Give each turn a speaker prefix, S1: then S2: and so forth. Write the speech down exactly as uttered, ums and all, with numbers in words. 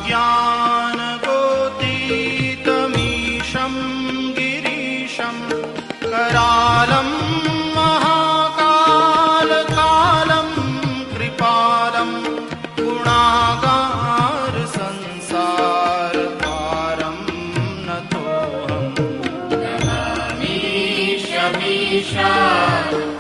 S1: ज्ञानगोतीतमीशं गिरीशं करालं महाकालकालं कृपालं गुणागार संसार पारं नतोऽहम्
S2: नमामि शमीशा